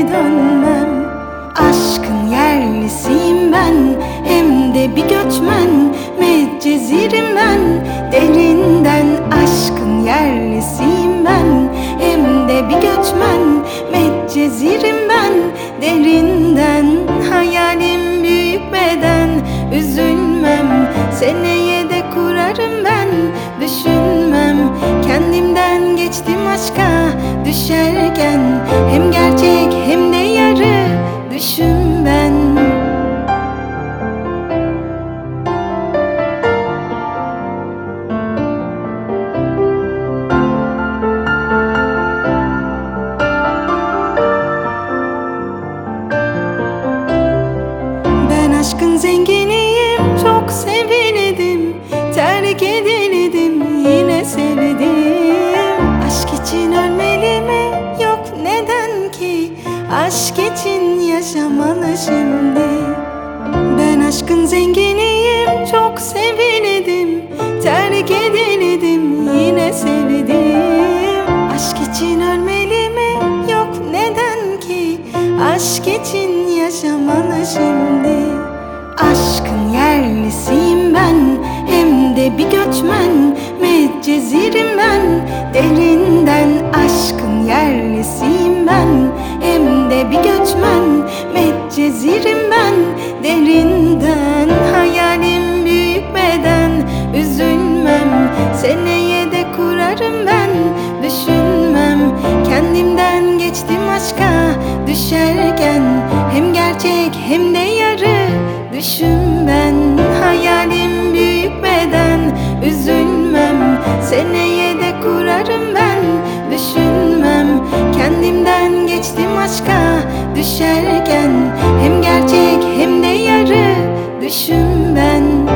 dönmem. Aşkın yerlisiyim ben, hem de bir göçmen. Medcezirim ben, derinden. Aşkın yerlisiyim ben, hem de bir göçmen. Medcezirim ben, derinden. Hayalim büyük beden, üzülmem. Seneye de kurarım ben, düşünmem. Kendimden geçtim aşka düşerken, hem gerçek hem de yarı düşüm ben. Ben aşkın zenginiyim, çok sevildim. Terk edildim, yine sevdim. Aşk için ölmeli mi? Yok, neden ki? Aşk için yaşamalı şimdi. Ben aşkın zenginiyim, çok sevildim. Terk edildim, yine sevdim. Aşk için ölmeli mi? Yok, neden ki? Aşk için yaşamalı şimdi. Aşkın yerlisiyim ben, hem de bir göçmen. Medcezirim ben, derinden. Aşkın yerlisiyim ben, hem de bir göçmen. Medcezirim ben, derinden. Hayalim büyük beden, üzülmem. Seneye de kurarım ben, düşünmem. Kendimden geçtim aşka düşerken, hem gerçek hem de yarı düşüm ben. Hayalim büyük beden, üzülmem. Seneye de kurarım ben, düşünmem. Kendimden geçtim aşka düşerken, hem gerçek hem de yarı düşüm ben.